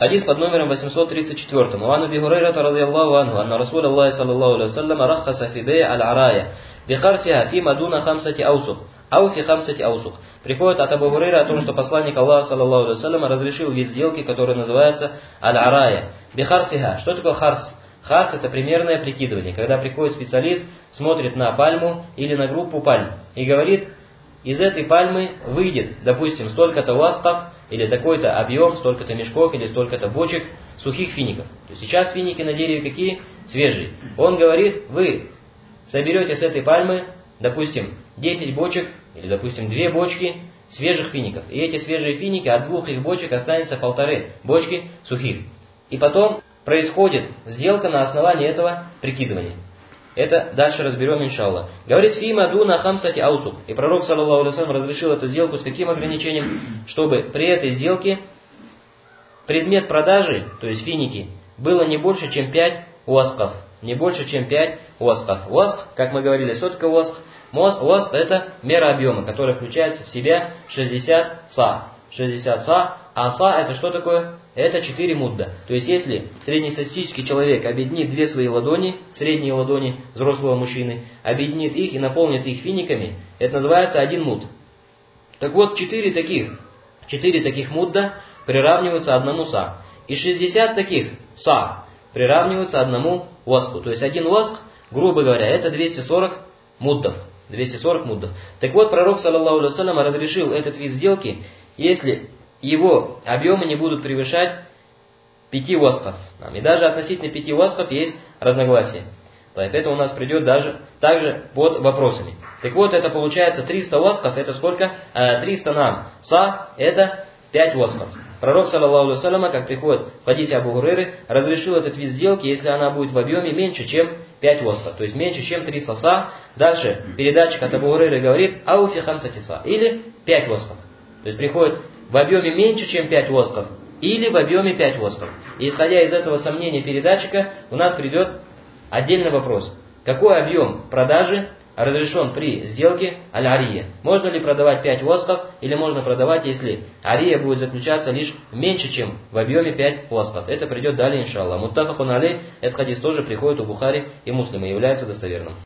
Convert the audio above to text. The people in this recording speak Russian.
Хадис под номером 834. Ван Аби Хурайрата радийаллаху анху, анна Расул Аллахи саллаллаху алейхи ва саллям раххаса фи бей аль-арая бихарсиха фи мадуна хамсати аусук, ау фи хамсати аусук. Приходит от Абу Хурайра о том, что посланник Аллаха саллаллаху алейхи ва саллям разрешил вид сделки, который называется аль-арая бихарсиха. Что такое харс? Харс — это примерное прикидывание, когда приходит специалист, смотрит на пальму или на группу пальм и говорит: из этой пальмы выйдет, допустим, столько-то васков, или такой-то объем, столько-то мешков, или столько-то бочек сухих фиников. То есть сейчас финики на дереве какие? Свежие. Он говорит: вы соберете с этой пальмы, допустим, 10 бочек, или, допустим, 2 бочки свежих фиников. И эти свежие финики, от 2 их бочек останется 1,5 бочки сухих. И потом происходит сделка на основании этого прикидывания. Это дальше разберем, иншаллах. Говорит: фи мадуна хамсати аусук. И пророк, саллаллаху алейхи ва саллям, разрешил эту сделку с каким ограничением? Чтобы при этой сделке предмет продажи, то есть финики, было не больше, чем 5 уасков. Не больше, чем 5 уасков. Уаск, как мы говорили, что такое уаск? Уаск — это мера объема, которая включается в себя 60 са. 60 са. А са — это что такое? Это 4 мудда. То есть, если среднестатистический человек объединит 2 свои ладони, средние ладони взрослого мужчины, объединит их и наполнит их финиками, это называется 1 муд. Так вот, 4 таких мудда приравниваются 1 са. И 60 таких са приравниваются 1 уаску. То есть, 1 уаск, грубо говоря, это 240 муддов. 240 муддов. Так вот, пророк, саллаллаху алейхи ва саллям, разрешил этот вид сделки, если его объемы не будут превышать 5 уасков. И даже относительно 5 уасков есть разногласия. Это у нас придет также под вопросами. Так вот, это получается 300 уасков, это сколько? 300 нам. Са — это 5 уасков. Пророк, саллаллаху алейхи ва саллям, как приходит в хадисе Абу Хурайры, разрешил этот вид сделки, если она будет в объеме меньше, чем 5 уасков. То есть меньше, чем 300 са. Дальше передатчик от Абу Хурайры говорит: ау фи хамсати са. Или 5 уасков. То есть приходит в объеме меньше, чем 5 восков, или в объеме 5 восков. И исходя из этого сомнения передатчика, у нас придет отдельный вопрос. Какой объем продажи разрешен при сделке аль-ария? Можно ли продавать 5 восков, или можно продавать, если ария будет заключаться лишь меньше, чем в объеме 5 восков? Это придет далее, иншаллах. Муттафакун алейх, этот хадис тоже приходит у Бухари и Муслима, является достоверным.